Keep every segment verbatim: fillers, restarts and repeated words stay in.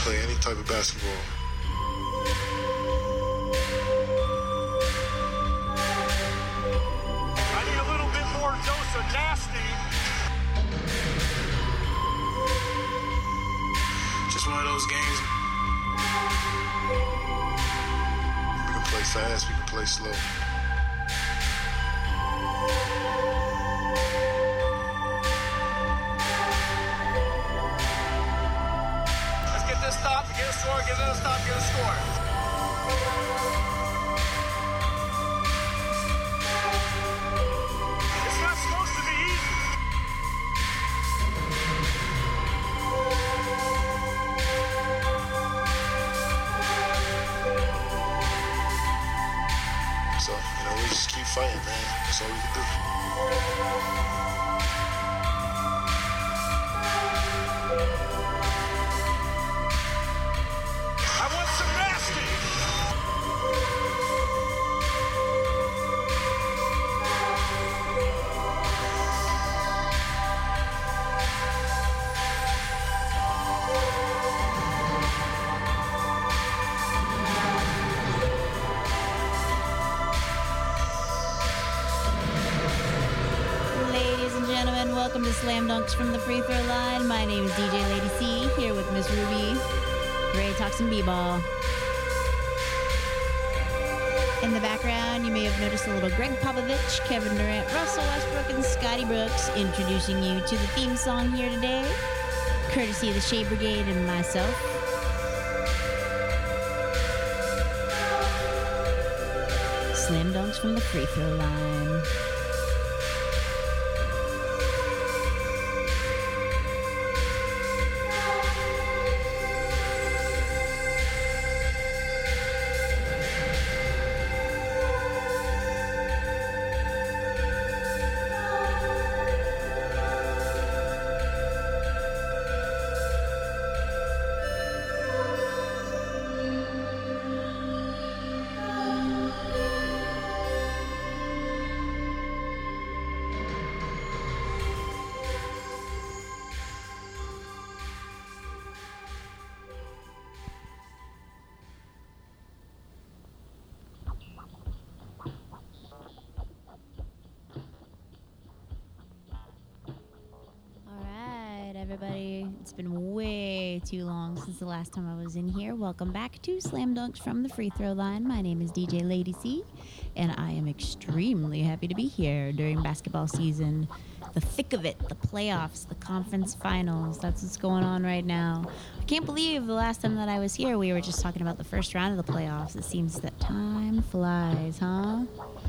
play any type of basketball. I need a little bit more dose of nasty. Just one of those games. We can play fast, we can play slow. Let's get this stop, get a score, get another stop, get a score. It's not supposed to be easy. So, you know, we just keep fighting, man. That's all we can do. I want some nasty. Ladies and gentlemen, welcome to Slam Dunks from the Free Throw Line. My name is D J Lady C, here with Miss Ruby, ready to talk some b-ball. In the background, you may have noticed a little Greg Popovich, Kevin Durant, Russell Westbrook, and Scotty Brooks introducing you to the theme song here today, courtesy of the Shea Brigade and myself. Slam Dunks from the Free Throw Line. Everybody, it's been way too long since the last time I was in here. Welcome back to Slam Dunks from the Free Throw Line. My name is D J Lady C, and I am extremely happy to be here during basketball season. The thick of it, the playoffs, the conference finals, that's what's going on right now. I can't believe the last time that I was here, we were just talking about the first round of the playoffs. It seems that time flies, huh?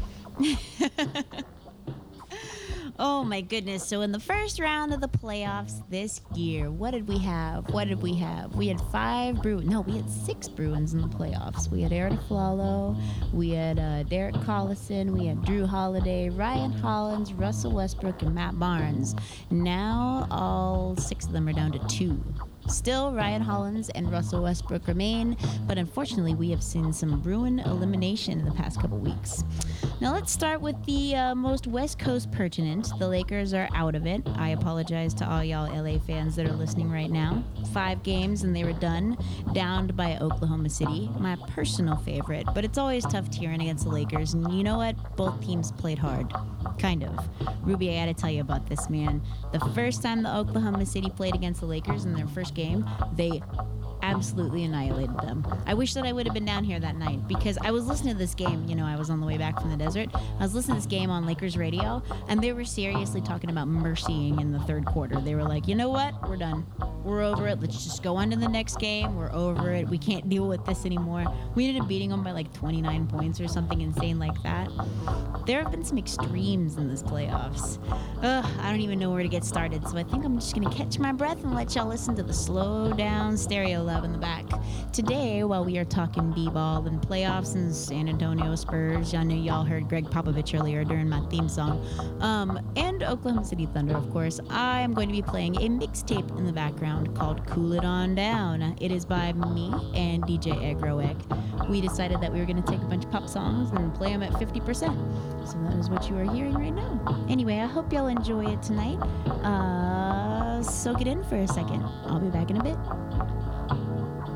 Oh my goodness. So in the first round of the playoffs this year, what did we have? What did we have? We had five Bruins. No, we had six Bruins in the playoffs. We had Eric Flalo, we had uh, Derek Collison, we had Drew Holiday, Ryan Hollins, Russell Westbrook, and Matt Barnes. Now all six of them are down to two. Still, Ryan Hollins and Russell Westbrook remain, but unfortunately, we have seen some Bruin elimination in the past couple weeks. Now, let's start with the uh, most West Coast pertinent. The Lakers are out of it. I apologize to all y'all L A fans that are listening right now. Five games and they were done, downed by Oklahoma City, my personal favorite, but it's always tough tearing against the Lakers, and you know what? Both teams played hard. Kind of. Ruby, I gotta tell you about this, man. The first time the Oklahoma City played against the Lakers in their first game, they absolutely annihilated them. I wish that I would have been down here that night because I was listening to this game. You know, I was on the way back from the desert. I was listening to this game on Lakers radio, and they were seriously talking about mercying in the third quarter. They were like, you know what? We're done. We're over it. Let's just go on to the next game. We're over it. We can't deal with this anymore. We ended up beating them by like twenty-nine points or something insane like that. There have been some extremes in this playoffs. Ugh, I don't even know where to get started, so I think I'm just going to catch my breath and let y'all listen to the slow down stereo love in the back. Today, while we are talking b-ball and playoffs and San Antonio Spurs, I know y'all heard Greg Popovich earlier during my theme song, um, and Oklahoma City Thunder, of course, I am going to be playing a mixtape in the background called Cool It On Down. It is by me and D J Agro Egg. We decided that we were going to take a bunch of pop songs and play them at fifty percent. So that is what you are hearing right now. Anyway, I hope y'all enjoy it tonight. Uh, soak it in for a second. I'll be back in a bit.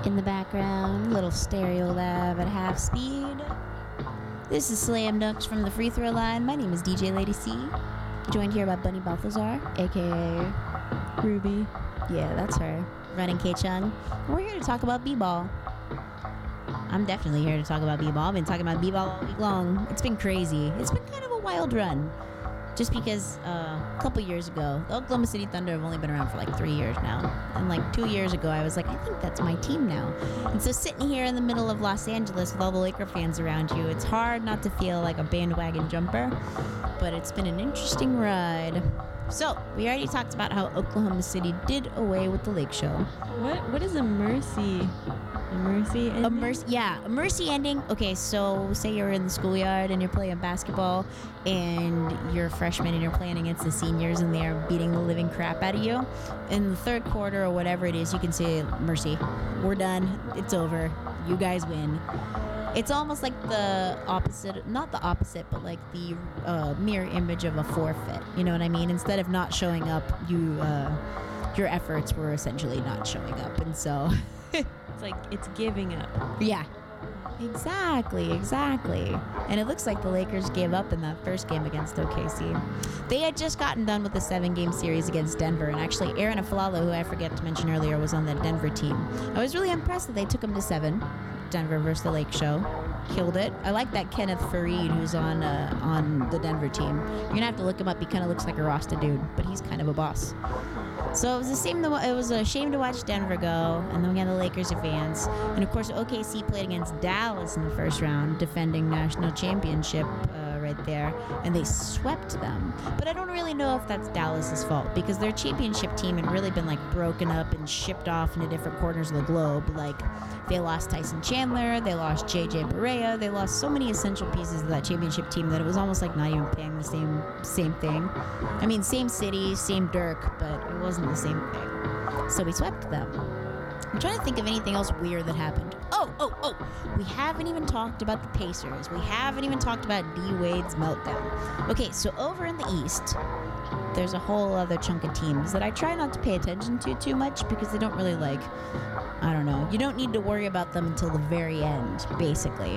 In the background, little Stereo Lab at half speed. This is Slam Dunks from the free throw line. My name is D J Lady C. Joined here by Bunny Balthazar, aka Ruby. Yeah, that's her. Running K-Chung. We're here to talk about b-ball. I'm definitely here to talk about b-ball. I've been talking about b-ball all week long. It's been crazy. It's been kind of a wild run. Just because uh, a couple years ago, the Oklahoma City Thunder have only been around for like three years now. And like two years ago, I was like, I think that's my team now. And so sitting here in the middle of Los Angeles with all the Laker fans around you, it's hard not to feel like a bandwagon jumper. But it's been an interesting ride. So, we already talked about how Oklahoma City did away with the Lake Show. What? What is a mercy? A mercy ending? A mercy, yeah, a mercy ending. Okay, so say you're in the schoolyard and you're playing basketball and you're a freshman and you're playing against the seniors and they're beating the living crap out of you. In the third quarter or whatever it is, you can say, mercy, we're done, it's over, you guys win. It's almost like the opposite, not the opposite, but like the uh, mirror image of a forfeit. You know what I mean? Instead of not showing up, you uh, your efforts were essentially not showing up. And so... It's like, it's giving up. Yeah. Exactly, exactly. And it looks like the Lakers gave up in that first game against O K C. They had just gotten done with the seven-game series against Denver, and actually Aaron Aflalo, who I forgot to mention earlier, was on the Denver team. I was really impressed that they took him to seven. Denver versus the Lake Show. Killed it. I like that Kenneth Fareed, who's on uh, on the Denver team. You're gonna have to look him up. He kind of looks like a Rasta dude, but he's kind of a boss. So it was a shame to, it was a shame to watch Denver go, and then we had the Lakers advance. And of course, O K C played against Dallas in the first round, defending national championship uh, right there, and they swept them. But I don't really know if that's Dallas's fault, because their championship team had really been like broken up and shipped off into different corners of the globe. Like they lost Tyson Chandler, they lost J J Barea, they lost so many essential pieces of that championship team that it was almost like not even paying the same same thing. I mean, same city, same Dirk, but it wasn't the same thing. So we swept them. I'm trying to think of anything else weird that happened. Oh, oh, oh! We haven't even talked about the Pacers. We haven't even talked about D. Wade's meltdown. Okay, so over in the East, there's a whole other chunk of teams that I try not to pay attention to too much because they don't really like, I don't know. You don't need to worry about them until the very end, basically.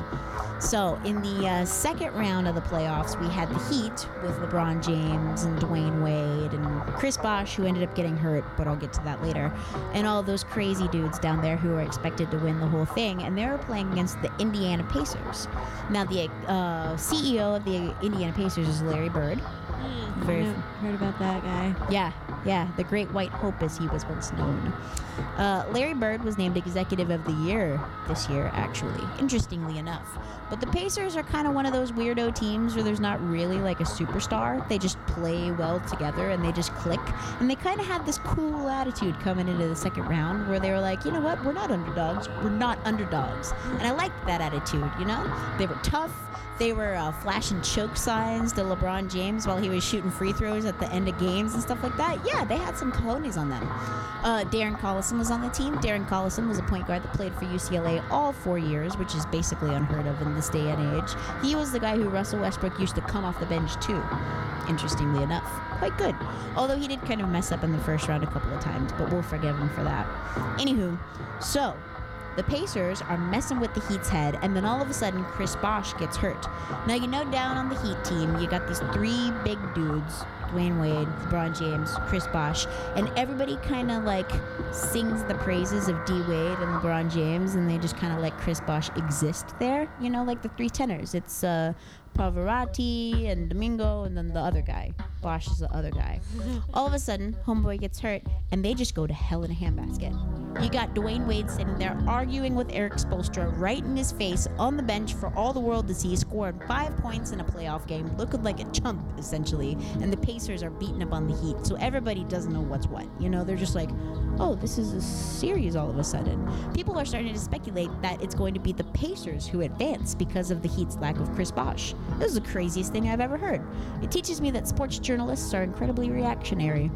So in the uh, second round of the playoffs, we had the Heat with LeBron James and Dwayne Wade and Chris Bosh, who ended up getting hurt, but I'll get to that later, and all those crazy dudes down there who were expected to win the whole thing, and they were playing against the Indiana Pacers. Now, the uh, C E O of the Indiana Pacers is Larry Bird. Mm, Very I heard about that guy. Yeah, yeah, the Great White Hope, as he was once known. Uh, Larry Bird was named Executive of the Year this year, actually, interestingly enough. But the Pacers are kind of one of those weirdo teams where there's not really like a superstar. They just play well together and they just click. And they kind of had this cool attitude coming into the second round where they were like, you know what, we're not underdogs. We're not underdogs. And I liked that attitude, you know? They were tough. They were uh, flashing choke signs to LeBron James while he was shooting free throws at the end of games and stuff like that. Yeah, they had some cojones on them. Uh, Darren Collison was on the team. Darren Collison was a point guard that played for U C L A all four years, which is basically unheard of in this day and age. He was the guy who Russell Westbrook used to come off the bench too, interestingly enough. Quite good. Although he did kind of mess up in the first round a couple of times, but we'll forgive him for that. Anywho, so... the Pacers are messing with the Heat's head, and then all of a sudden, Chris Bosh gets hurt. Now, you know, down on the Heat team, you got these three big dudes, Dwayne Wade, LeBron James, Chris Bosh, and everybody kind of, like, sings the praises of D. Wade and LeBron James, and they just kind of let Chris Bosh exist there, you know, like the three tenors. It's, uh... Pavarotti and Domingo, and then the other guy. Bosh is the other guy. All of a sudden, homeboy gets hurt, and they just go to hell in a handbasket. You got Dwayne Wade sitting there arguing with Eric Spoelstra right in his face on the bench for all the world to see, scoring five points in a playoff game, looking like a chump, essentially, and the Pacers are beating up on the Heat, so everybody doesn't know what's what. You know, they're just like, oh, this is a series all of a sudden. People are starting to speculate that it's going to be the Pacers who advance because of the Heat's lack of Chris Bosh. This is the craziest thing I've ever heard. It teaches me that sports journalists are incredibly reactionary.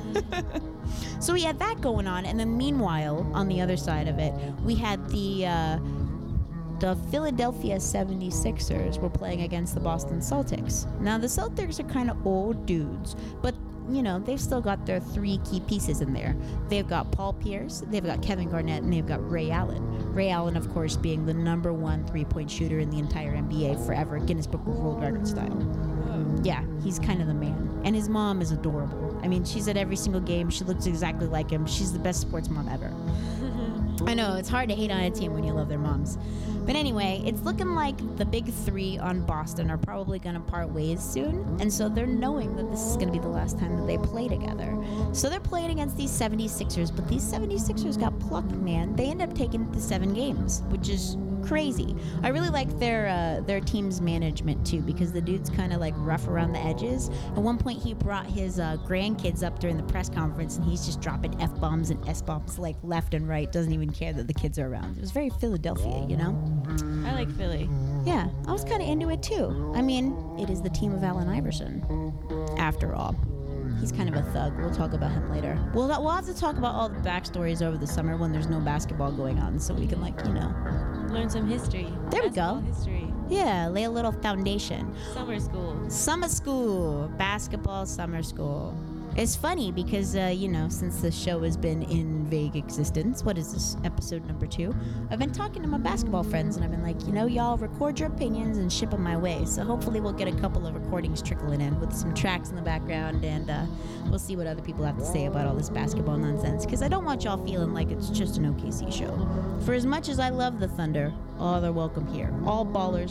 So we had that going on, and then meanwhile, on the other side of it, we had the uh, the Philadelphia seventy-sixers were playing against the Boston Celtics. Now, the Celtics are kind of old dudes, but you know, they've still got their three key pieces in there. They've got Paul Pierce, they've got Kevin Garnett, and they've got Ray Allen. Ray Allen, of course, being the number one three-point shooter in the entire N B A forever, Guinness Book of World Record style. Yeah, he's kind of the man. And his mom is adorable. I mean, she's at every single game. She looks exactly like him. She's the best sports mom ever. I know, it's hard to hate on a team when you love their moms. But anyway, it's looking like the big three on Boston are probably going to part ways soon. And so they're knowing that this is going to be the last time that they play together. So they're playing against these seventy-sixers, but these seventy-sixers got plucked, man. They end up taking it to seven games, which is crazy. I really like their uh, their team's management too, because the dude's kind of like rough around the edges. At one point, he brought his uh, grandkids up during the press conference, and he's just dropping F-bombs and S-bombs like left and right. Doesn't even care that the kids are around. It was very Philadelphia, you know? I like Philly. Yeah, I was kind of into it too. I mean, it is the team of Allen Iverson, after all. He's kind of a thug. We'll talk about him later. We'll, we'll have to talk about all the backstories over the summer when there's no basketball going on, so we can, like, you know. Learn some history. There we Basketball go. History. Yeah, lay a little foundation. Summer school. Summer school. Basketball summer school. It's funny because, uh, you know, since the show has been in vague existence, what is this, episode number two? I've been talking to my basketball friends, and I've been like, you know, y'all record your opinions and ship them my way. So hopefully we'll get a couple of recordings trickling in with some tracks in the background, and uh, we'll see what other people have to say about all this basketball nonsense. Because I don't want y'all feeling like it's just an O K C show. For as much as I love the Thunder, all they're welcome here. All ballers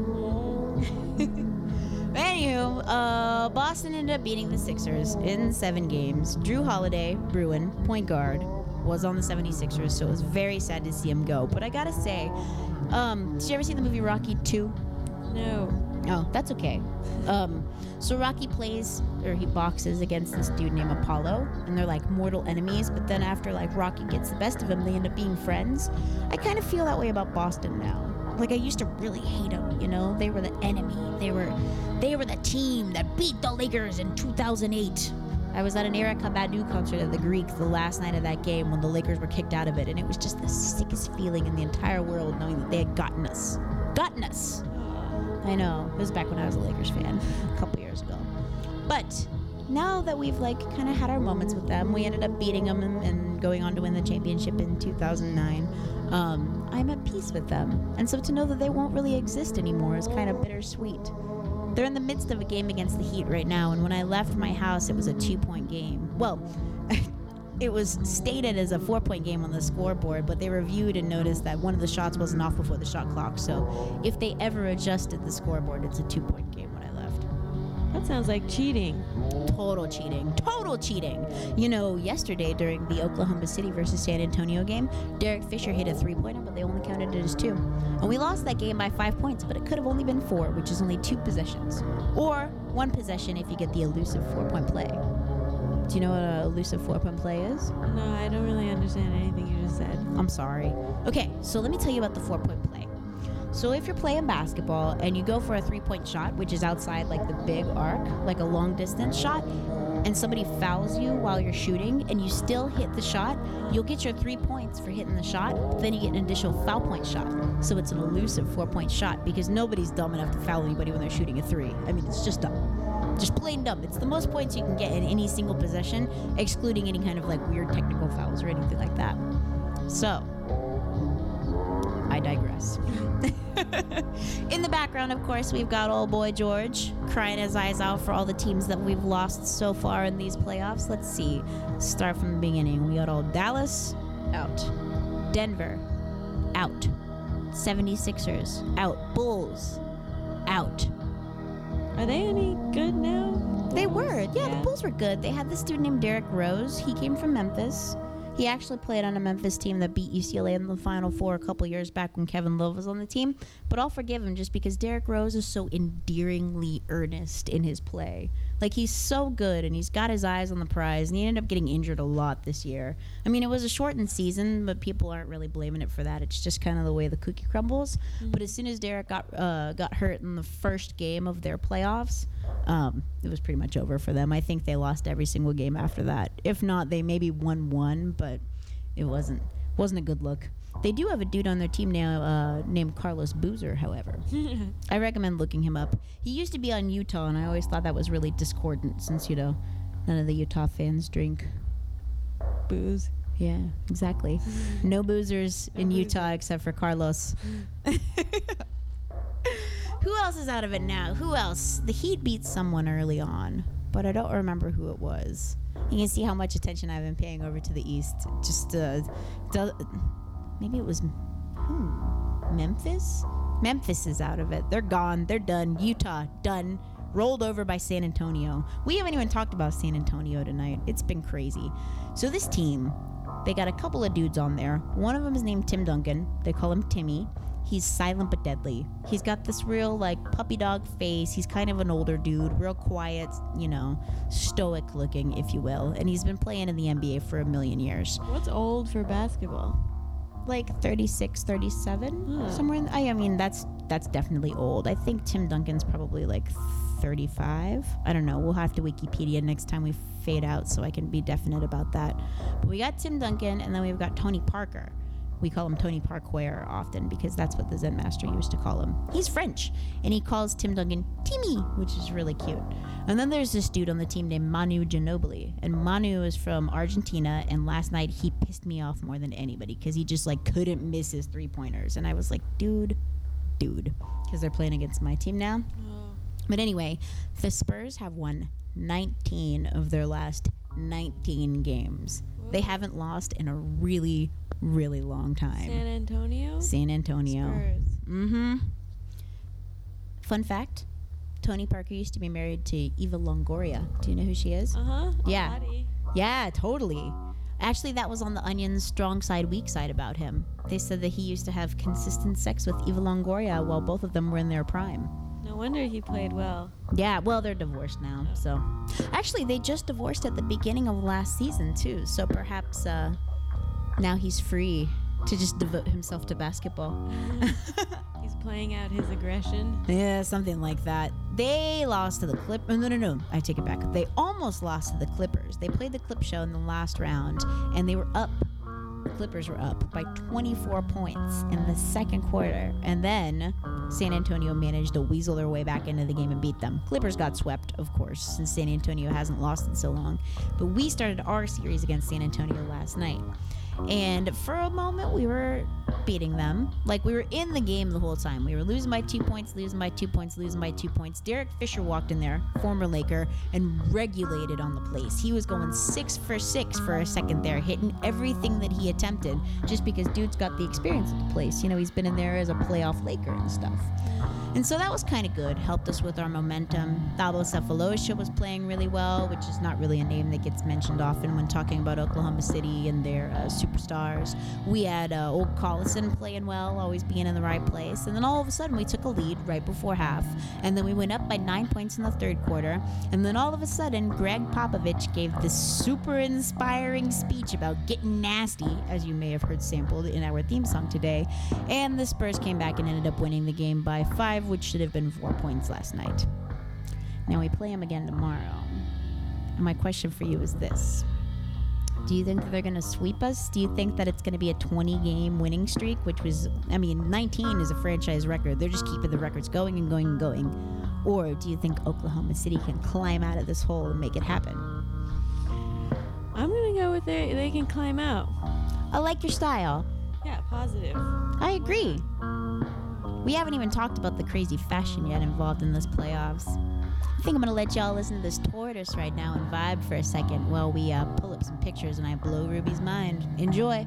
welcome. Anywho, uh, Boston ended up beating the Sixers in seven games. Drew Holiday, Bruin, point guard, was on the seventy-sixers, so it was very sad to see him go. But I gotta say, um, did you ever see the movie Rocky two? No. Oh, that's okay. Um, so Rocky plays, or he boxes against this dude named Apollo, and they're like mortal enemies, but then after like Rocky gets the best of him, they end up being friends. I kind of feel that way about Boston now. Like, I used to really hate them, you know? They were the enemy. They were they were the team that beat the Lakers in two thousand eight. I was at an Erykah Badu concert at the Greek the last night of that game when the Lakers were kicked out of it, and it was just the sickest feeling in the entire world knowing that they had gotten us. Gotten us! I know. It was back when I was a Lakers fan, a couple years ago. But now that we've, like, kind of had our moments with them, we ended up beating them and, and going on to win the championship in two thousand nine. Um, I'm at peace with them. And so to know that they won't really exist anymore is kind of bittersweet. They're in the midst of a game against the Heat right now, and when I left my house, it was a two-point game. Well, it was stated as a four-point game on the scoreboard, but they reviewed and noticed that one of the shots wasn't off before the shot clock. So if they ever adjusted the scoreboard, it's a two-point game when I left. That sounds like cheating. Total cheating. Total cheating. You know, yesterday during the Oklahoma City versus San Antonio game, Derek Fisher hit a three-pointer, but they only counted it as two. And we lost that game by five points, but it could have only been four, which is only two possessions. Or one possession if you get the elusive four-point play. Do you know what an elusive four-point play is? No, I don't really understand anything you just said. I'm sorry. Okay, so let me tell you about the four-point play. So if you're playing basketball and you go for a three-point shot, which is outside like the big arc, like a long-distance shot, and somebody fouls you while you're shooting and you still hit the shot, you'll get your three points for hitting the shot, but then you get an additional foul point shot. So it's an elusive four-point shot because nobody's dumb enough to foul anybody when they're shooting a three. I mean, it's just dumb. Just plain dumb. It's the most points you can get in any single possession, excluding any kind of like weird technical fouls or anything like that. So, I digress. In the background, of course, we've got old boy George crying his eyes out for all the teams that we've lost so far in these playoffs. Let's see. Start from the beginning. We got old Dallas, out. Denver, out. seventy-sixers, out. Bulls, out. Are they any good now? They were. Yeah, Yeah. the Bulls were good. They had this dude named Derrick Rose. He came from Memphis. He actually played on a Memphis team that beat U C L A in the Final Four a couple years back when Kevin Love was on the team. But I'll forgive him just because Derrick Rose is so endearingly earnest in his play. Like, he's so good, and he's got his eyes on the prize, and he ended up getting injured a lot this year. I mean, it was a shortened season, but people aren't really blaming it for that. It's just kind of the way the cookie crumbles. Mm-hmm. But as soon as Derrick got uh, got hurt in the first game of their playoffs, um, it was pretty much over for them. I think they lost every single game after that. If not, they maybe won one, but it wasn't wasn't a good look. They do have a dude on their team now uh, named Carlos Boozer, however. I recommend looking him up. He used to be on Utah, and I always thought that was really discordant since, you know, None of the Utah fans drink Booze. Yeah, exactly. No boozers in Utah except for Carlos. Who else is out of it now? Who else? The Heat beat someone early on, but I don't remember who it was. You can see how much attention I've been paying over to the East. Just, uh, do, maybe it was hmm, Memphis? Memphis is out of it. They're gone. They're done. Utah, done. Rolled over by San Antonio. We haven't even talked about San Antonio tonight. It's been crazy. So this team, they got a couple of dudes on there. One of them is named Tim Duncan. They call him Timmy. He's silent but deadly. He's got this real, like, puppy dog face. He's kind of an older dude, real quiet, you know, stoic looking, if you will. And he's been playing in the N B A for a million years. What's old for basketball? Like thirty-six, thirty-seven, Huh. somewhere in the, I, I mean, that's that's definitely old. I think Tim Duncan's probably like thirty-five. I don't know. We'll have to Wikipedia next time we fade out so I can be definite about that. But we got Tim Duncan, and then we've got Tony Parker. We call him Tony Parkware often because that's what the Zen Master used to call him. He's French, and he calls Tim Duncan Timmy, which is really cute. And then there's this dude on the team named Manu Ginobili, and Manu is from Argentina, and last night he pissed me off more than anybody because he just, like, couldn't miss his three-pointers. And I was like, dude, dude, because they're playing against my team now. Oh. But anyway, the Spurs have won nineteen of their last nineteen games. They haven't lost in a really, really long time. San Antonio? San Antonio. Spurs. Mm-hmm. Fun fact, Tony Parker used to be married to Eva Longoria. Do you know who she is? Uh-huh. Yeah. Hottie. Yeah, totally. Actually, that was on the Onion's strong side, weak side about him. They said that he used to have consistent sex with Eva Longoria while both of them were in their prime. No wonder he played well. Yeah, well, they're divorced now, so. Actually, they just divorced at the beginning of last season, too, so perhaps uh, now he's free to just devote himself to basketball. He's playing out his aggression. Yeah, something like that. They lost to the Clippers. No, no, no. I take it back. They almost lost to the Clippers. They played the Clip Show in the last round, and they were up. The Clippers were up by twenty-four points in the second quarter. And then San Antonio managed to weasel their way back into the game and beat them. Clippers got swept, of course, since San Antonio hasn't lost in so long. But we started our series against San Antonio last night. And for a moment, we were beating them. Like, we were in the game the whole time. We were losing by two points, losing by two points, losing by two points. Derek Fisher walked in there, former Laker, and regulated on the place. He was going six for six for a second there, hitting everything that he attempted, just because dude's got the experience of the place. You know, he's been in there as a playoff Laker and stuff. And so that was kind of good. Helped us with our momentum. Thabo Cephalosha was playing really well, which is not really a name that gets mentioned often when talking about Oklahoma City and their uh, superstars. We had uh, Old Collison playing well, always being in the right place. And then all of a sudden, we took a lead right before half. And then we went up by nine points in the third quarter. And then all of a sudden, Greg Popovich gave this super inspiring speech about getting nasty, as you may have heard sampled in our theme song today. And the Spurs came back and ended up winning the game by five, which should have been four points last night. Now we play them again tomorrow. And my question for you is this. Do you think that they're going to sweep us? Do you think that it's going to be a twenty-game winning streak, which was, I mean, nineteen is a franchise record. They're just keeping the records going and going and going. Or do you think Oklahoma City can climb out of this hole and make it happen? I'm going to go with they, they can climb out. I like your style. Yeah, positive. I agree. We haven't even talked about the crazy fashion yet involved in this playoffs. I think I'm going to let y'all listen to this tortoise right now and vibe for a second while we uh, pull up some pictures and I blow Ruby's mind. Enjoy.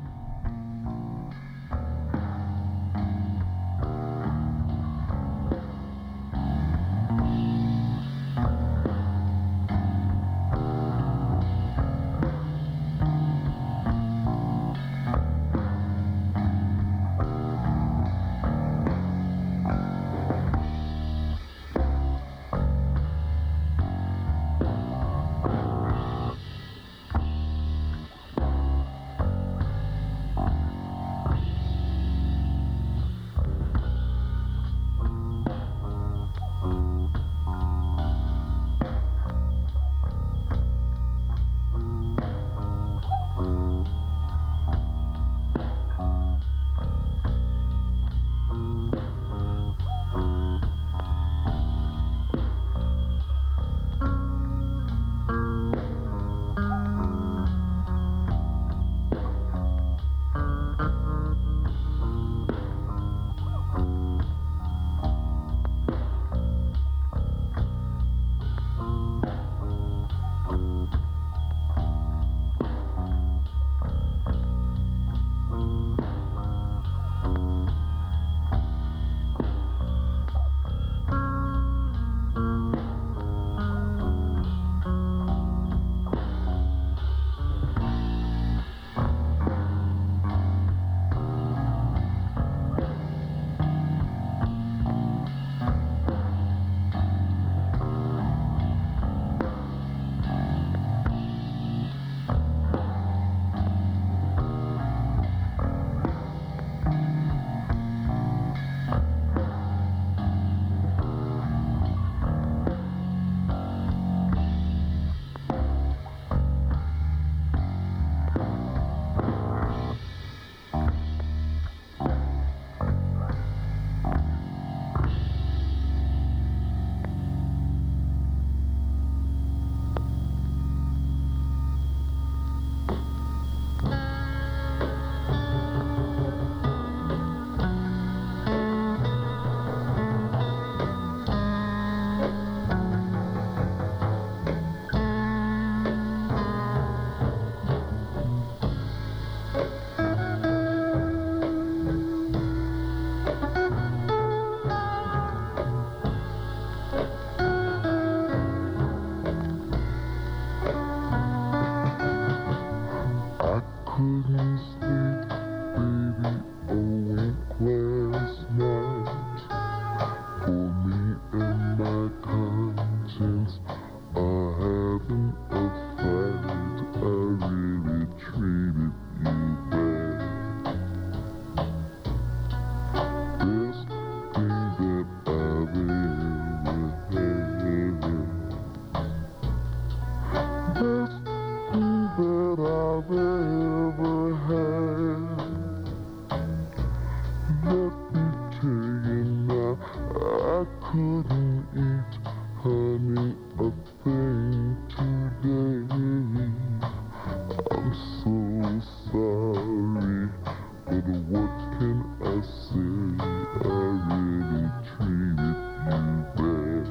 what can I say? I really treated you bad.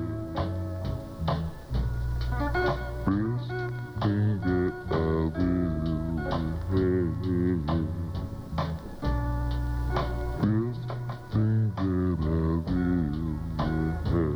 Best thing that I've ever had. Best thing that I've ever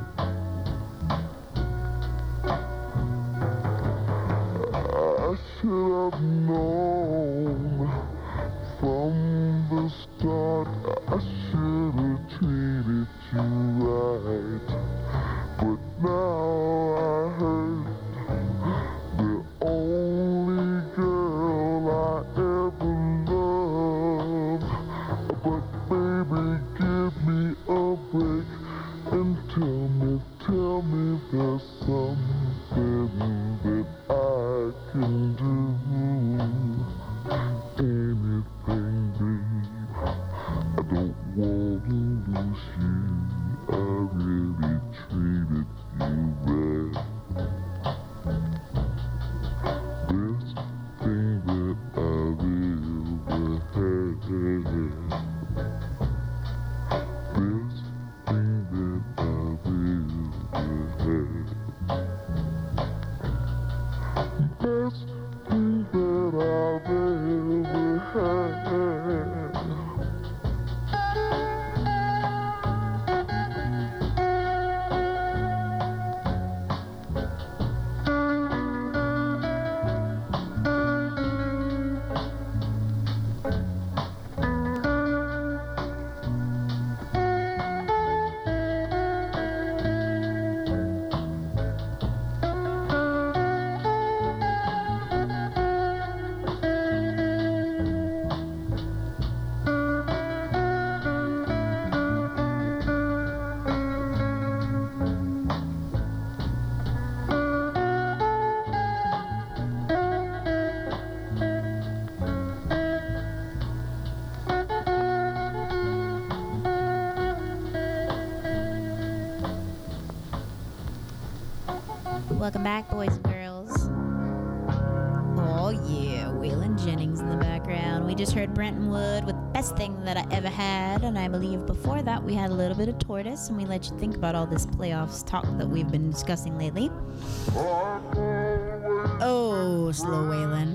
had. I should have known from the start. I should have treated you right. But now I heard the only girl I ever loved. But baby, give me a break and tell me, tell me there's something that I can do. Anything, babe. I don't want to lose you. I really treated you bad. Best thing that I've ever had. Best thing that I've ever had. Best thing that I've ever had. Welcome back, boys and girls. Oh yeah, Waylon Jennings in the background. We just heard Brenton Wood with Best Thing That I Ever Had, and I believe before that we had a little bit of Tortoise, and we let you think about all this playoffs talk that we've been discussing lately. Oh, slow Waylon.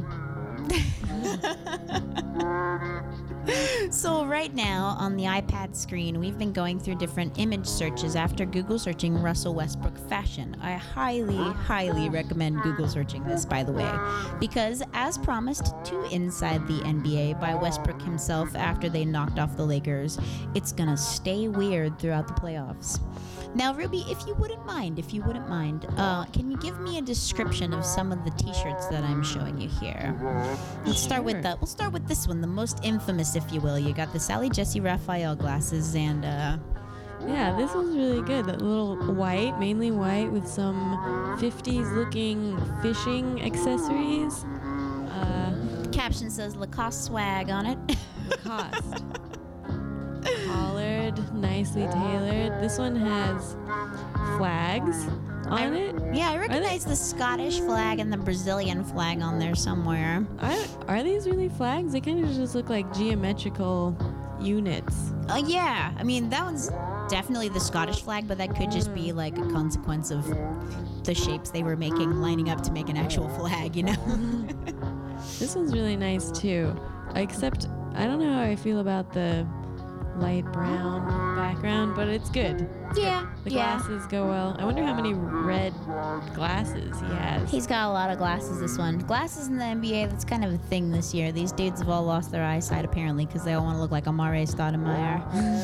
So right now on the iPad screen, we've been going through different image searches after Google searching Russell Westbrook fashion. I highly, highly recommend Google searching this, by the way, because as promised to Inside the N B A by Westbrook himself after they knocked off the Lakers, it's gonna stay weird throughout the playoffs. Now, Ruby, if you wouldn't mind, if you wouldn't mind, uh, can you give me a description of some of the T-shirts that I'm showing you here? Let's start with the. We'll start with this one, the most infamous, if you will. You got the Sally Jesse Raphael glasses, and uh, Yeah, this was really good. That little white, mainly white, with some fifties-looking fishing accessories. Uh, caption says Lacoste swag on it. Lacoste. Collared, nicely tailored. This one has flags on I, it. Yeah, I recognize the Scottish flag and the Brazilian flag on there somewhere. Are, are these really flags? They kind of just look like geometrical units. Uh, yeah, I mean, that one's definitely the Scottish flag, but that could just be like a consequence of the shapes they were making lining up to make an actual flag, you know? This one's really nice too. Except, I don't know how I feel about the light brown background, but it's good. It's Yeah, good. The yeah. glasses go well. I wonder how many red glasses he has. He's got a lot of glasses, this one. Glasses in the N B A, that's kind of a thing this year. These dudes have all lost their eyesight, apparently, because they all want to look like Amare Stoudemire.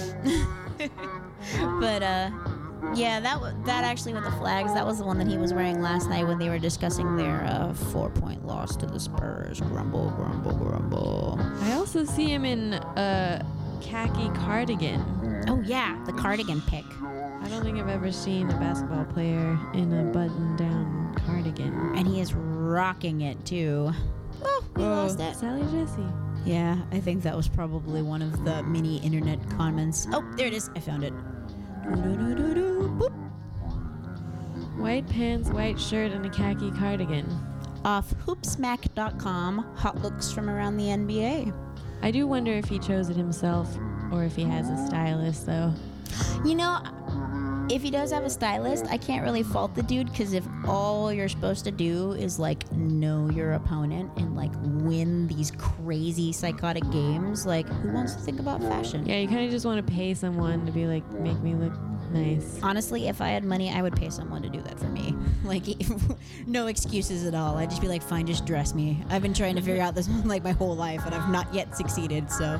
But, uh, yeah, that w- that actually with the flags, that was the one that he was wearing last night when they were discussing their uh, four-point loss to the Spurs. Grumble, grumble, grumble. I also see him in a khaki cardigan. Oh, yeah, the cardigan pick. I don't think I've ever seen a basketball player in a button-down cardigan. And he is rocking it, too. Oh, we lost it. Sally Jesse. Yeah, I think that was probably one of the mini internet comments. Oh, there it is. I found it. Doo-doo-doo-doo-doo. Boop. White pants, white shirt, and a khaki cardigan. Off hoopsmack dot com, hot looks from around the N B A. I do wonder if he chose it himself or if he has a stylist, though. You know, if he does have a stylist, I can't really fault the dude, because if all you're supposed to do is like know your opponent and like win these crazy psychotic games, like who wants to think about fashion? Yeah, you kind of just want to pay someone to be like, make me look nice. Honestly, if I had money, I would pay someone to do that for me. Like, no excuses at all. I'd just be like, fine, just dress me. I've been trying to figure out this like my whole life, and I've not yet succeeded, so.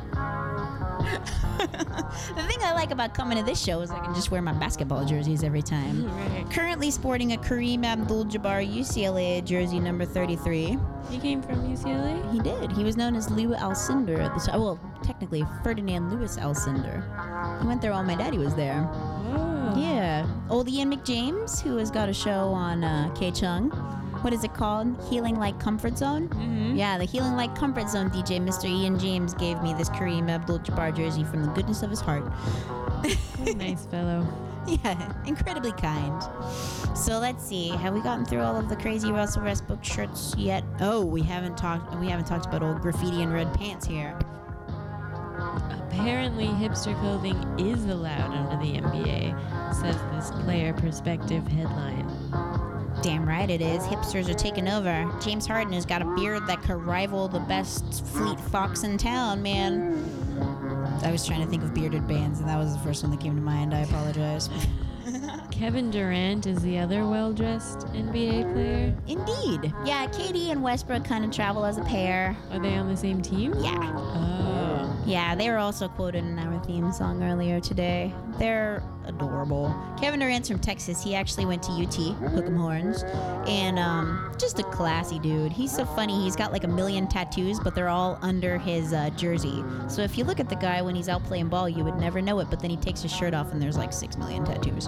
The thing I like about coming to this show is I can just wear my basketball jerseys every time. Right. Currently sporting a Kareem Abdul-Jabbar U C L A jersey number thirty-three. He came from U C L A? He did. He was known as Lou Alcindor at the time. Well, technically Ferdinand Louis Alcindor. He went there while my daddy was there. Oh. Yeah. Old Ian McJames, who has got a show on uh, K-Chung. What is it called? Healing Like Comfort Zone? Mm-hmm. Yeah, the Healing Like Comfort Zone D J, Mister Ian James, gave me this Kareem Abdul-Jabbar jersey from the goodness of his heart. What a nice fellow. Yeah, incredibly kind. So let's see. Have we gotten through all of the crazy Russell Westbrook shirts yet? Oh, we haven't talked. We haven't talked about old graffiti and red pants here. Apparently, hipster clothing is allowed under the N B A, says this Player Perspective headline. Damn right it is. Hipsters are taking over. James Harden has got a beard that could rival the best Fleet Fox in town, man. I was trying to think of bearded bands, and that was the first one that came to mind. I apologize. Kevin Durant is the other well-dressed N B A player. Indeed. Yeah, K D and Westbrook kind of travel as a pair. Are they on the same team? Yeah. Oh. Yeah, they were also quoted in our theme song earlier today. They're adorable. Kevin Durant's from Texas. He actually went to U T, Hook 'em Horns, and um, just a classy dude. He's so funny. He's got like a million tattoos, but they're all under his uh, jersey. So if you look at the guy when he's out playing ball, you would never know it, but then he takes his shirt off and there's like six million tattoos.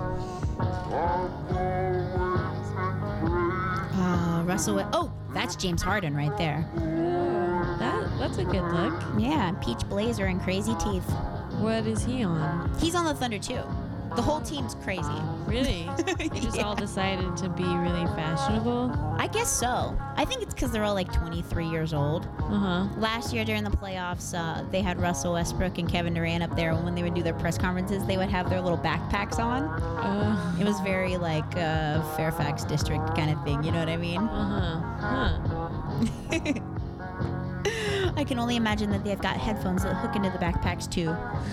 Uh, Russell, oh, that's James Harden right there. Oh, that, that's a good look. Yeah, peach blazer and crazy teeth. What is he on? He's on the Thunder too. The whole team's crazy. Really? They just Yeah. all decided to be really fashionable? I guess so. I think it's because they're all like twenty-three years old. Uh-huh. Last year during the playoffs, uh, they had Russell Westbrook and Kevin Durant up there, and when they would do their press conferences, they would have their little backpacks on. Uh, It was very like uh, Fairfax District kind of thing, you know what I mean? uh-huh. Huh. I can only imagine that they've got headphones that hook into the backpacks too.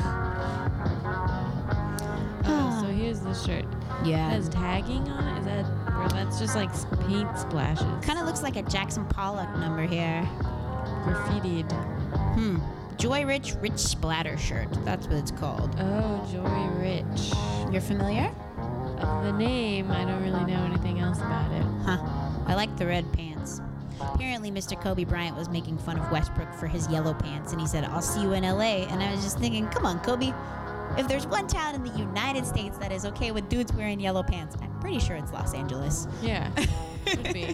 Oh, so here's the shirt. It Yeah. has tagging on it? Is that, or that's just like s- paint splashes? Kind of looks like a Jackson Pollock number here. Graffitied. Hmm. Joy Rich Rich Splatter shirt. That's what it's called. Oh, Joy Rich. You're familiar? Of the name, I don't really know anything else about it. Huh. I like the red pants. Apparently, Mister Kobe Bryant was making fun of Westbrook for his yellow pants, and he said, "I'll see you in L A" And I was just thinking, come on, Kobe. If there's one town in the United States that is okay with dudes wearing yellow pants, I'm pretty sure it's Los Angeles. Yeah, could be.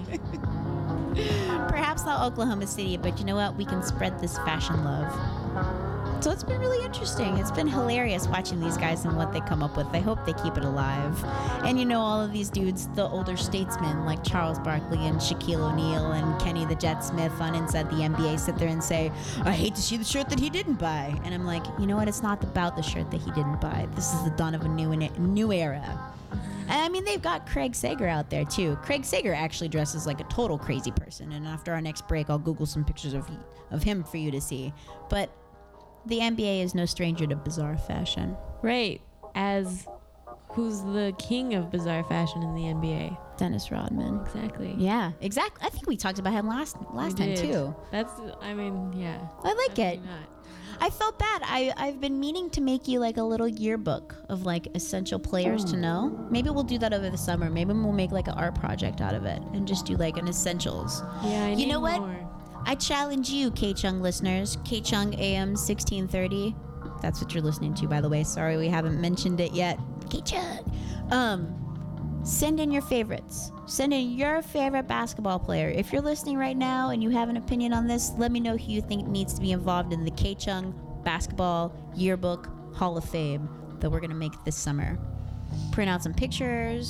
Perhaps not Oklahoma City, but you know what? We can spread this fashion love. So it's been really interesting. It's been hilarious watching these guys and what they come up with. I hope they keep it alive. And you know, all of these dudes, the older statesmen like Charles Barkley and Shaquille O'Neal and Kenny the Jet Smith on Inside the N B A sit there and say, I hate to see the shirt that he didn't buy. And I'm like, you know what? It's not about the shirt that he didn't buy. This is the dawn of a new, new era. And I mean, they've got Craig Sager out there too. Craig Sager actually dresses like a total crazy person. And after our next break, I'll Google some pictures of of him for you to see. But the N B A is no stranger to bizarre fashion. Right, as who's the king of bizarre fashion in the N B A? Dennis Rodman. Exactly. Yeah, exactly. I think we talked about him last last We time did. too. That's, I mean, yeah. I like How it. could you not? I felt bad. I, I've been meaning to make you like a little yearbook of like essential players to know. Maybe we'll do that over the summer. Maybe we'll make like an art project out of it and just do like an essentials. Yeah, I You need know what? more. I challenge you, K-Chung listeners. K-Chung A M sixteen thirty. That's what you're listening to, by the way. Sorry we haven't mentioned it yet. K-Chung. Um, send in your favorites. Send in your favorite basketball player. If you're listening right now and you have an opinion on this, let me know who you think needs to be involved in the K-Chung Basketball Yearbook Hall of Fame that we're going to make this summer. Print out some pictures,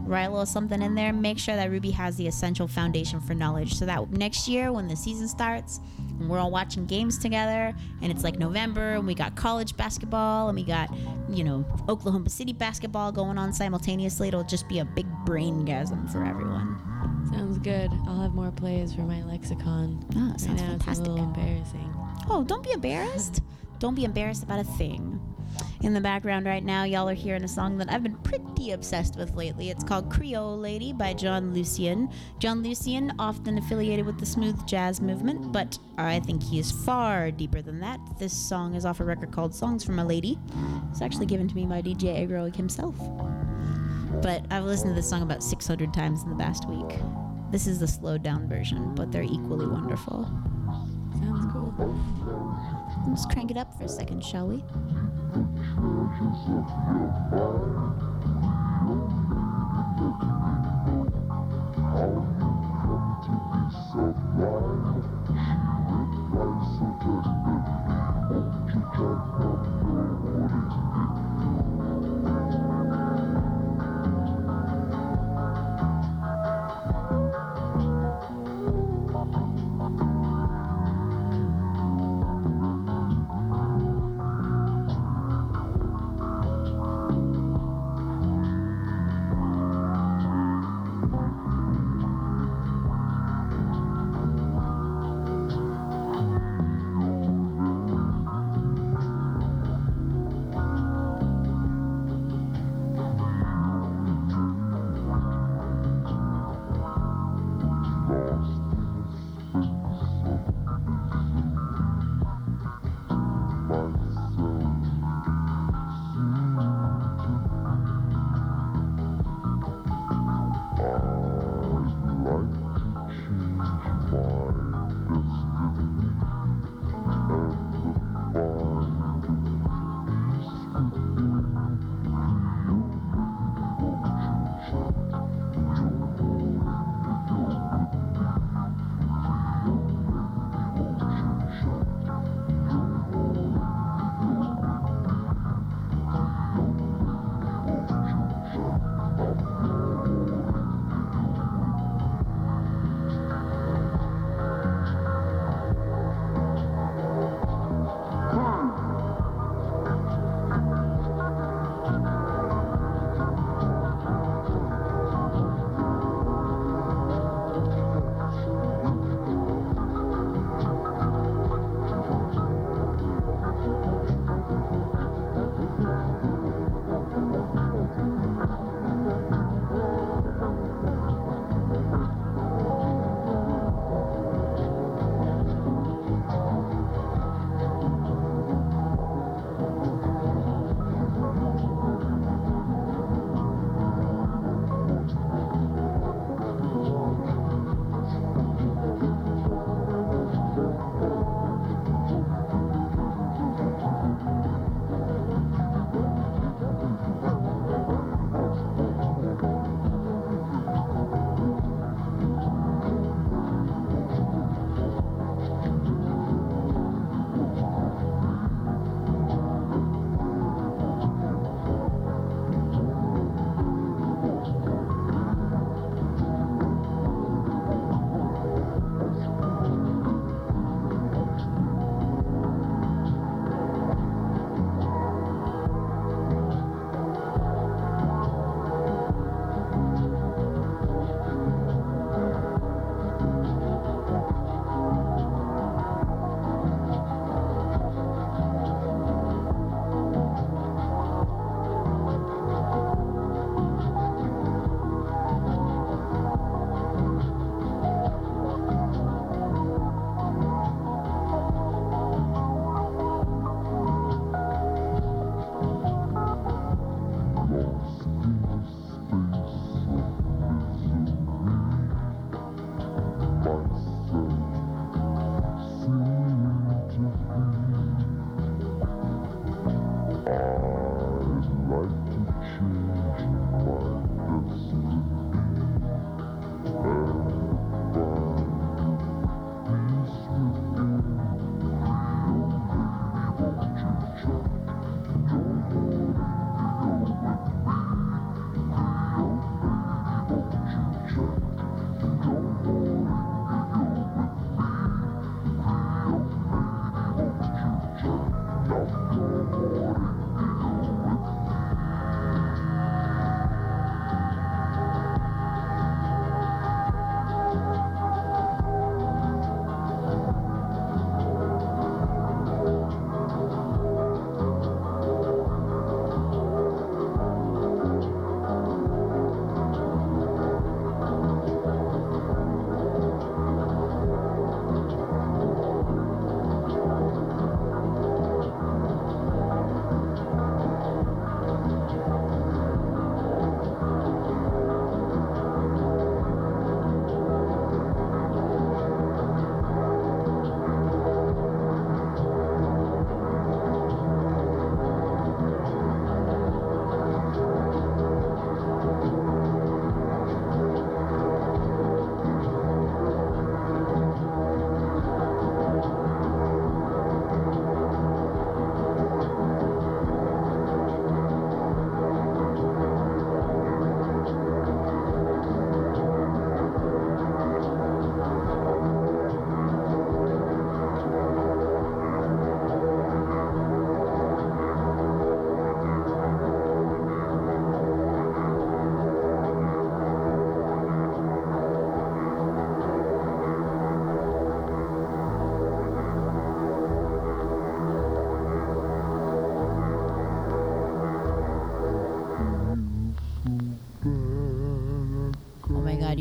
write a little something in there. Make sure that Ruby has the essential foundation for knowledge, so that next year when the season starts and we're all watching games together and it's like November and we got college basketball and we got, you know, Oklahoma City basketball going on simultaneously, it'll just be a big brain-gasm for everyone. Sounds good. I'll have more plays for my lexicon. Oh, right sounds now fantastic. It's a little embarrassing. Oh, don't be embarrassed. Don't be embarrassed about a thing. In the background right now, y'all are hearing a song that I've been pretty obsessed with lately. It's called Creole Lady by John Lucien. John Lucien, often affiliated with the smooth jazz movement, but I think he is far deeper than that. This song is off a record called Songs from a Lady. It's actually given to me by D J Agroic himself. But I've listened to this song about six hundred times in the past week. This is the slowed down version, but they're equally wonderful. Sounds cool. Let's crank it up for a second, shall we? Creole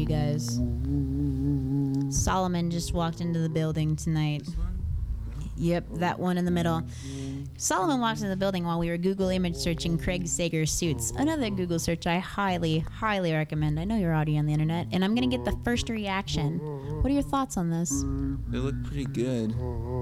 guys. Solomon just walked into the building tonight. Yep, that one in the middle. Solomon walked into the building while we were Google image searching Craig Sager suits. Another Google search I highly, highly recommend. I know you're already on the internet, and I'm going to get the first reaction. What are your thoughts on this? They look pretty good.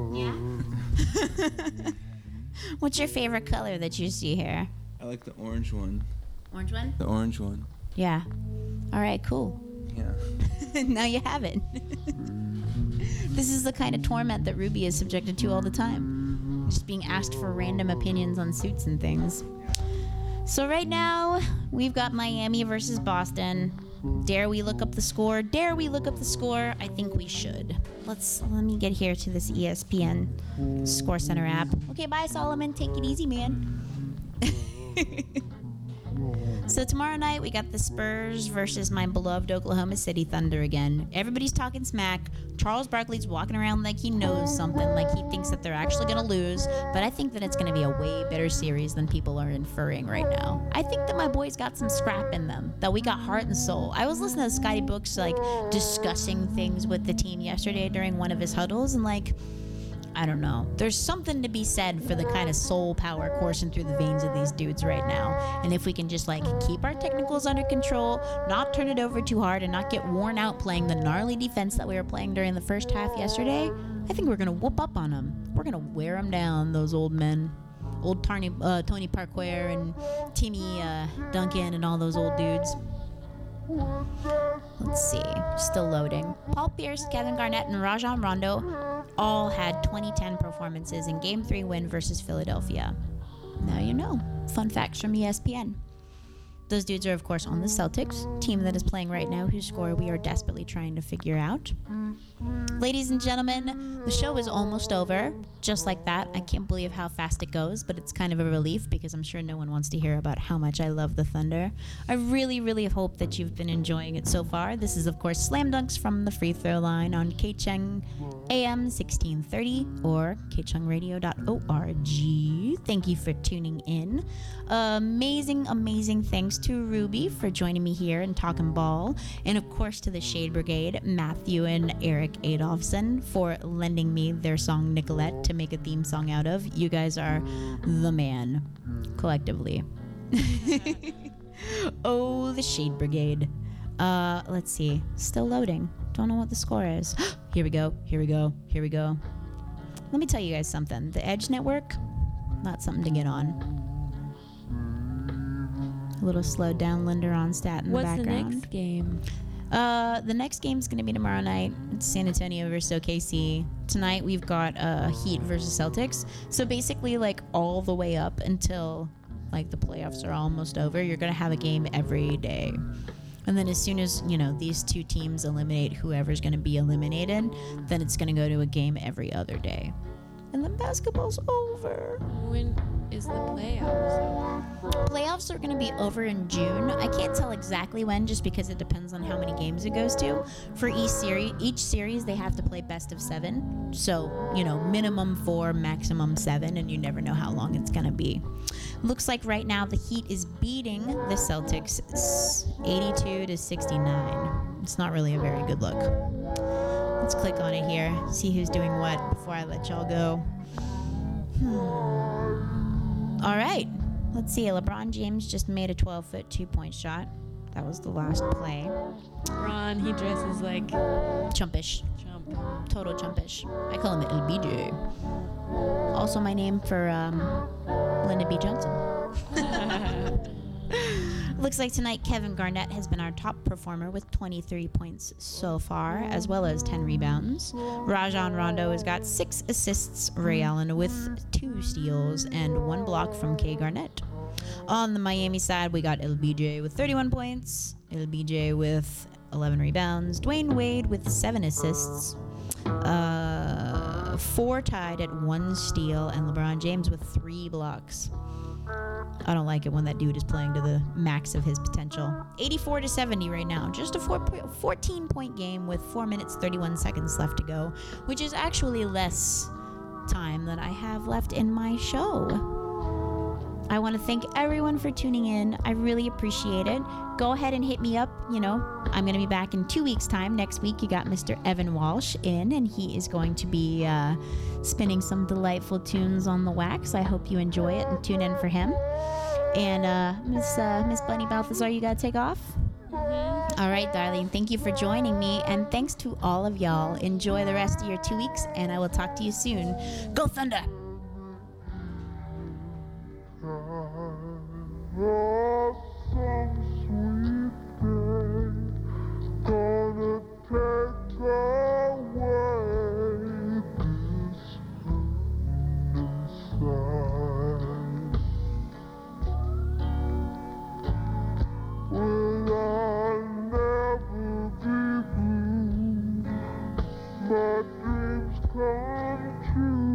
Yeah? What's your favorite color that you see here? I like the orange one. Orange one? The orange one. Yeah. All right, cool. Yeah. Now you have it. This is the kind of torment that Ruby is subjected to all the time. Just being asked for random opinions on suits and things. So right now, we've got Miami versus Boston. Dare we look up the score? Dare we look up the score? I think we should. Let's let me get here to this E S P N Score Center app. Okay, bye Solomon. Take it easy, man. So tomorrow night we got the Spurs versus my beloved Oklahoma City Thunder again. Everybody's talking smack. Charles Barkley's walking around like he knows something, like he thinks that they're actually going to lose. But I think that it's going to be a way better series than people are inferring right now. I think that my boys got some scrap in them, that we got heart and soul. I was listening to Scotty Brooks like discussing things with the team yesterday during one of his huddles, and like, I don't know. There's something to be said for the kind of soul power coursing through the veins of these dudes right now. And if we can just like keep our technicals under control, not turn it over too hard, and not get worn out playing the gnarly defense that we were playing during the first half yesterday, I think we're going to whoop up on them. We're going to wear them down, those old men. Old Tony, uh, Tony Parquare and Timmy uh, Duncan and all those old dudes. Let's see. Still loading. Paul Pierce, Kevin Garnett, and Rajon Rondo all had twenty ten performances in Game three win versus Philadelphia. Now you know. Fun facts from E S P N. Those dudes are, of course, on the Celtics, team that is playing right now, whose score we are desperately trying to figure out. Ladies and gentlemen, the show is almost over. Just like that. I can't believe how fast it goes, but it's kind of a relief because I'm sure no one wants to hear about how much I love the Thunder. I really, really hope that you've been enjoying it so far. This is, of course, Slam Dunks from the Free Throw Line on K C H U N A M sixteen thirty or k chung radio dot org. Thank you for tuning in. Amazing, amazing thanks to Ruby for joining me here and talking ball. And of course to the Shade Brigade, Matthew and Eric Adolphson, for lending me their song Nicolette to make a theme song out of. You guys are the man, collectively. Oh, the Shade Brigade. Uh, let's see. Still loading. Don't know what the score is. Here we go. Here we go. Here we go. Let me tell you guys something. The Edge Network, not something to get on. A little slowed down Linda Ronstadt in What's the background. What's the next game? Uh, the next game's going to be tomorrow night. It's San Antonio versus O K C. Tonight we've got uh, Heat versus Celtics. So basically, like, all the way up until, like, the playoffs are almost over, you're going to have a game every day. And then as soon as, you know, these two teams eliminate whoever's going to be eliminated, then it's going to go to a game every other day. And then basketball's over. When is the playoffs? Playoffs are going to be over in June. I can't tell exactly when, just because it depends on how many games it goes to. For each series, each series they have to play best of seven. So, you know, minimum four, maximum seven, and you never know how long it's going to be. Looks like right now the Heat is beating the Celtics eighty-two to sixty-nine. It's not really a very good look. Let's click on it here, see who's doing what before I let y'all go. Hmm. All right. Let's see. LeBron James just made a twelve-foot two-point shot. That was the last play. Ron, he dresses like Chumpish. chump. Total chumpish. I call him L B J. Also my name for um, Linda B. Johnson. Looks like tonight Kevin Garnett has been our top performer with twenty-three points so far, as well as ten rebounds. Rajon Rondo has got six assists, Ray Allen with two steals and one block from K. Garnett. On the Miami side, we got L B J with thirty-one points, L B J with eleven rebounds, Dwayne Wade with seven assists, uh, four tied at one steal, and LeBron James with three blocks. I don't like it when that dude is playing to the max of his potential. eighty-four to seventy right now. Just a four point, fourteen point game with four minutes, thirty-one seconds left to go, which is actually less time than I have left in my show. I want to thank everyone for tuning in. I really appreciate it. Go ahead and hit me up. You know, I'm going to be back in two weeks' time. Next week, you got Mister Evan Walsh in, and he is going to be uh, spinning some delightful tunes on the wax. I hope you enjoy it and tune in for him. And uh, Miss uh, Miss Bunny Balthazar, you got to take off? All right, darling. Thank you for joining me, and thanks to all of y'all. Enjoy the rest of your two weeks, and I will talk to you soon. Go Thunder! Oh, some sweet day, gonna take away this inside. Will I never be blue? My dreams come true.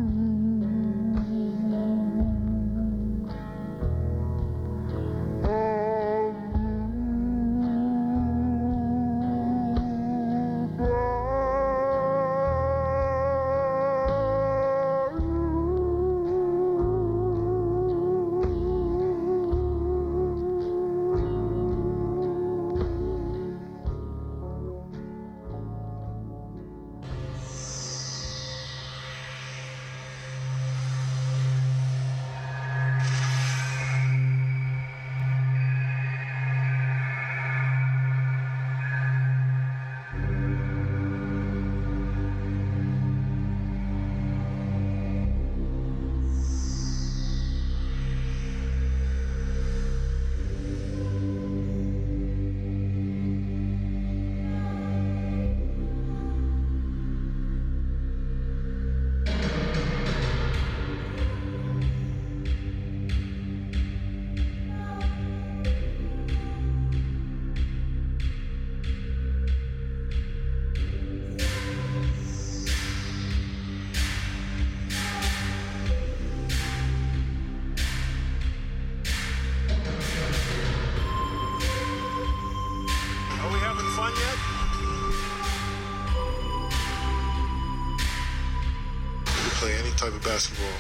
Play any type of basketball.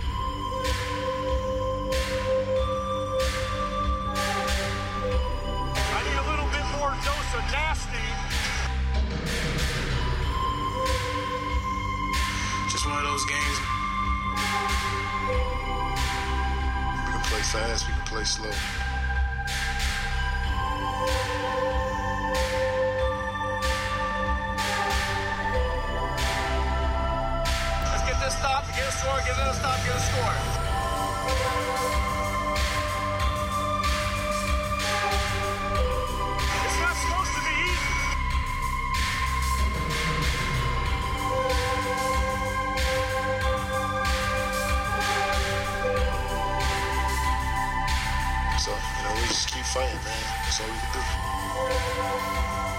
I need a little bit more dose of nasty. Just one of those games. We can play fast, we can play slow. Stop, get a score, get another stop, get a score. It's not supposed to be easy. So, you know, we just keep fighting, man. That's all we can do.